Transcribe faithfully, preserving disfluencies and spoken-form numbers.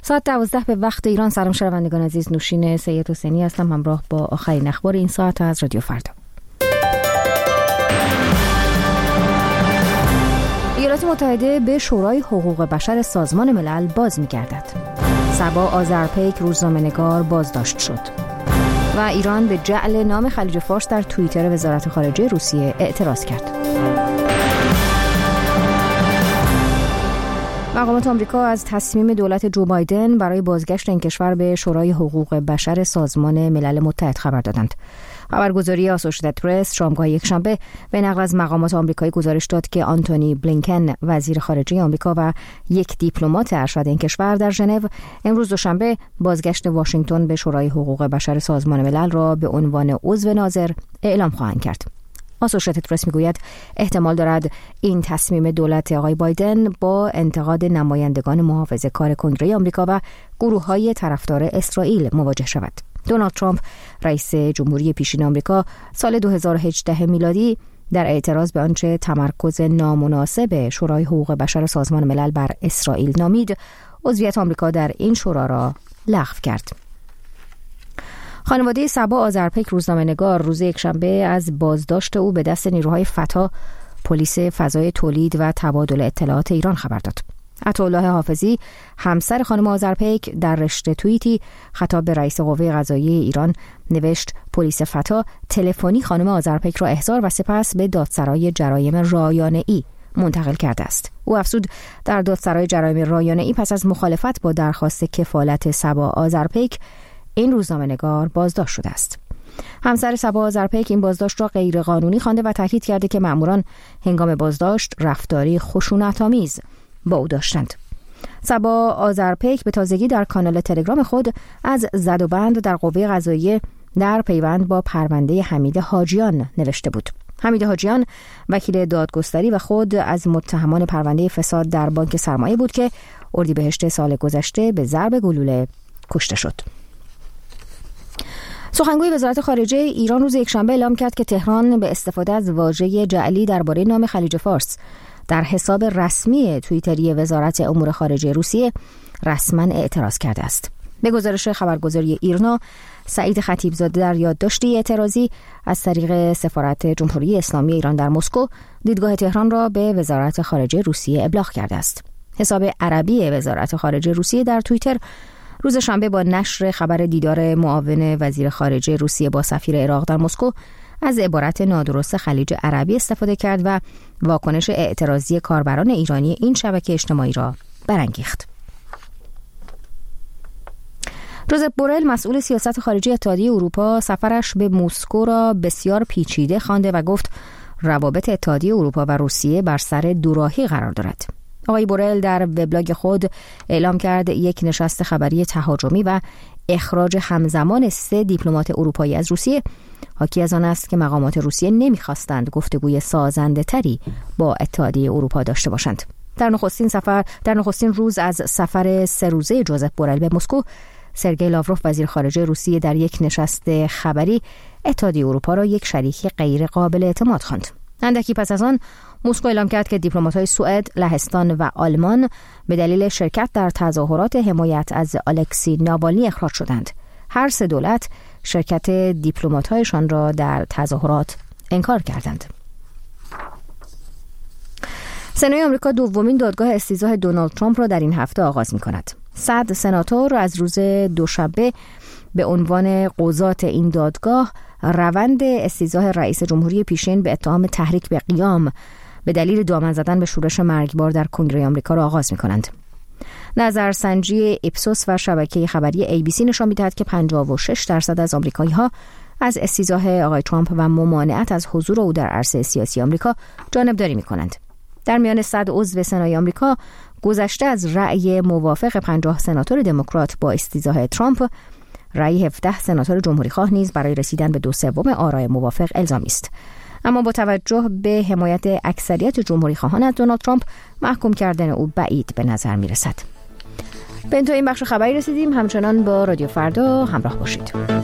ساعت دوازده به وقت ایران. سلام شنوندگان عزیز، نوشین سید حسینی هستم همراه با آخرین اخبار این ساعت از رادیو فردا. ایالات متحده به شورای حقوق بشر سازمان ملل باز می‌گردد. صبا آذرپیک روزنامه‌نگار بازداشت شد. و ایران به جعل نام خلیج فارس در توییتر وزارت خارجه روسیه اعتراض کرد. مقامات آمریکا از تصمیم دولت جو بایدن برای بازگشت این کشور به شورای حقوق بشر سازمان ملل متحد خبر دادند. خبرگزاری آسوشیتد پرس شامگاه یکشنبه به نقل از مقامات آمریکایی گزارش داد که آنتونی بلینکن وزیر خارجه آمریکا و یک دیپلمات ارشد این کشور در ژنو امروز دوشنبه بازگشت واشنگتن به شورای حقوق بشر سازمان ملل را به عنوان عضو ناظر اعلام خواهند کرد. آسوشیتد پرس میگوید احتمال دارد این تصمیم دولت آقای بایدن با انتقاد نمایندگان محافظه‌کار کنگره آمریکا و گروه‌های طرفدار اسرائیل مواجه شود. دونالد ترامپ رئیس جمهوری پیشین آمریکا سال دو هزار و هجده میلادی در اعتراض به آنچه تمرکز نامناسب شورای حقوق بشر سازمان ملل بر اسرائیل نامید، عضویت آمریکا در این شورا را لغو کرد. خانواده صبا آذرپیک روزنامه‌نگار روز یکشنبه از بازداشت او به دست نیروهای فتح، پلیس فضای تولید و تبادل اطلاعات ایران خبر داد. عطاالله حافظی همسر خانم آذرپیک در رشته توییتی خطاب به رئیس قوه قضاییه ایران نوشت پلیس فتح تلفنی خانم آذرپیک را احضار و سپس به دادسرای جرایم رایانه‌ای منتقل کرده است. او افزود در دادسرای جرایم رایانه‌ای پس از مخالفت با درخواست کفالت صبا آذرپیک این روزنامه‌نگار بازداشت شده است. همسر صبا آذرپیک این بازداشت را غیرقانونی خوانده و تاکید کرده که مأموران هنگام بازداشت رفتاری خشونت‌آمیز با او داشتند. صبا آذرپیک به تازگی در کانال تلگرام خود از زد و بند در قوه قضاییه در پیوند با پرونده حمید حاجیان نوشته بود. حمید حاجیان وکیل دادگستری و خود از متهمان پرونده فساد در بانک سرمایه بود که اردیبهشت سال گذشته به ضرب گلوله کشته شد. سخنگوی وزارت خارجه ایران روز یکشنبه اعلام کرد که تهران به استفاده از واژه جعلی درباره نام خلیج فارس در حساب رسمی توییتری وزارت امور خارجه روسیه رسما اعتراض کرده است. به گزارش خبرگزاری ایرنا، سعید خطیبزاده در یادداشتی اعتراضی از طریق سفارت جمهوری اسلامی ایران در مسکو دیدگاه تهران را به وزارت خارجه روسیه ابلاغ کرده است. حساب عربی وزارت خارجه روسیه در توییتر روز شنبه با نشر خبر دیدار معاون وزیر خارجه روسیه با سفیر عراق در مسکو از عبارت نادرست خلیج عربی استفاده کرد و واکنش اعتراضی کاربران ایرانی این شبکه اجتماعی را برانگیخت. جوزپ بورل مسئول سیاست خارجی اتحادیه اروپا سفرش به مسکو را بسیار پیچیده خوانده و گفت روابط اتحادیه اروپا و روسیه بر سر دوراهی قرار دارد. آقای بورل در وبلاگ خود اعلام کرد یک نشست خبری تهاجمی و اخراج همزمان سه دیپلمات اروپایی از روسیه حاکی از آن است که مقامات روسیه نمی‌خواستند گفتگوی سازنده تری با اتحادیه اروپا داشته باشند. در نخستین سفر در نخستین روز از سفر سه روزه جوزپ بورل به مسکو، سرگئی لاوروف وزیر خارجه روسیه در یک نشست خبری اتحادیه اروپا را یک شریک غیر قابل اعتماد خواند. اندکی پس از آن مسکو اعلام کرد که دیپلمات‌های سوئد، لهستان و آلمان به دلیل شرکت در تظاهرات حمایت از الکسی ناوالنی اخراج شدند. هر سه دولت شرکت دیپلمات‌هایشان را در تظاهرات انکار کردند. سنای آمریکا دومین دادگاه استیضاح دونالد ترامپ را در این هفته آغاز می‌کند. صد سناتور از روز دوشنبه به عنوان قضات این دادگاه روند استیضاح رئیس جمهوری پیشین به اتهام تحریک به قیام به دلیل دامن زدن به شورش مرگبار در کنگره آمریکا را آغاز می‌کنند. نظرسنجی ایپسوس و شبکه خبری ای بی سی نشان می‌دهد که پنجاه و شش درصد از آمریکایی‌ها از استیضاح آقای ترامپ و ممانعت از حضور او در عرصه سیاسی آمریکا جانبداری می‌کنند. در میان صد عضو سنای آمریکا گذشته از رأی موافق پنجاه سناتور دموکرات با استیضاح ترامپ، رأی هفده سناتور جمهوری خواه نیز برای رسیدن به دو سوم آرای موافق الزامی است. اما با توجه به حمایت اکثریت جمهوری خواهان از دونالد ترامپ، محکوم کردن او بعید به نظر می رسد. به انتهای این بخش خبری رسیدیم. همچنان با رادیو فردا همراه باشید.